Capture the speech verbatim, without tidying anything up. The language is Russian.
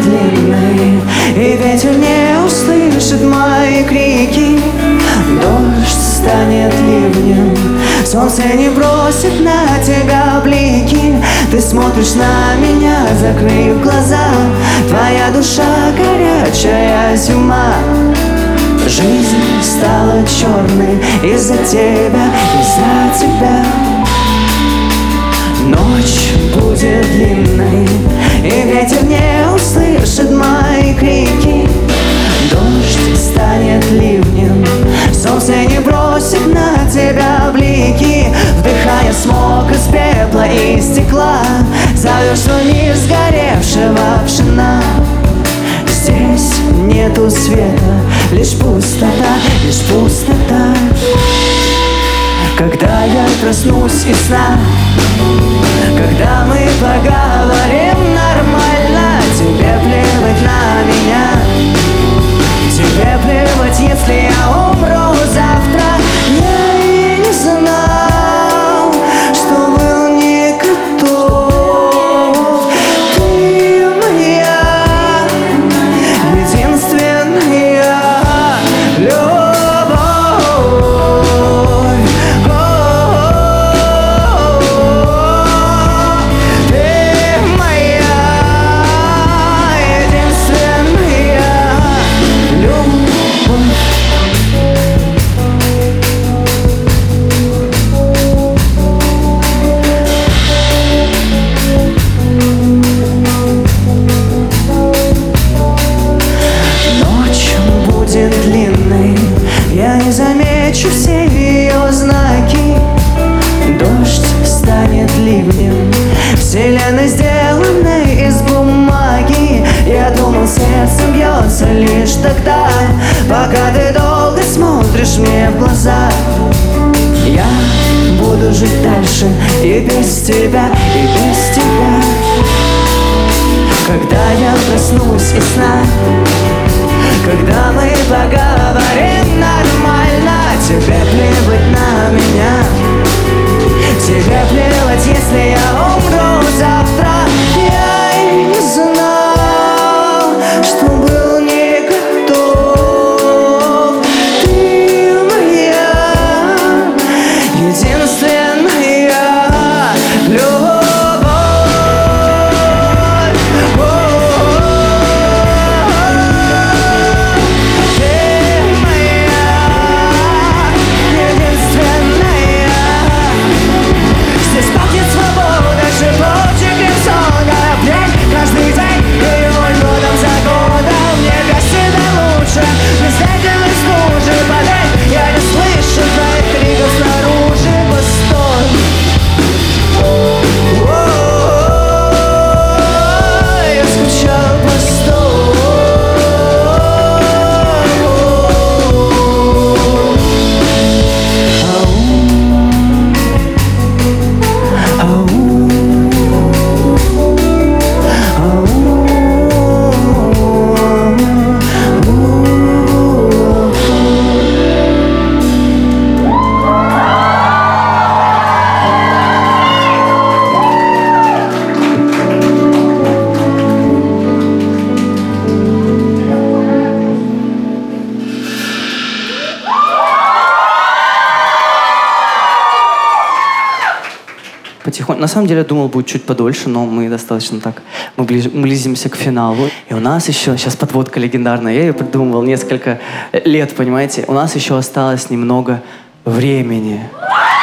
длинный, и ветер не услышит мои крики. Дождь станет ливнем, солнце не бросит на тебя блики. Ты смотришь на меня, закрыв глаза, твоя душа горячая зима. Жизнь стала черной из-за тебя, из-за тебя. Ночь будет длинной, и ветер не услышит мои крики. Дождь станет ливнем, солнце не бросит на тебя блики. Вдыхая смог из пепла и стекла, зовешь свой мир сгоревшего пшена. Здесь нету света, лишь пустота, лишь пустота. Когда я проснусь из сна, когда мы поговорим нормально, тебе плевать на меня, тебе плевать, если я умру завтра. Я и не знал, что был не готов. Ты моя единственная любовь. Ты моя единственная любовь. Ночь будет длинной, я не замечу все ее знаки. Дождь станет ливнем, вселенной сделанной из бумаги. Я думал, сердце бьется лишь тогда, пока ты долго смотришь мне в глаза. Я буду жить дальше и без тебя, и без тебя. Когда я проснусь из сна, когда мы поговорим нормально, тебе плевать на меня, тебе плевать, если я умру завтра. Я и не знал, что был не готов. Ты моя единственная любовь. Потихоньку. На самом деле, я думал, будет чуть подольше, но мы достаточно так, мы ближ, близимся к финалу. И у нас еще, сейчас подводка легендарная, я ее придумывал несколько лет, понимаете? У нас еще осталось немного времени.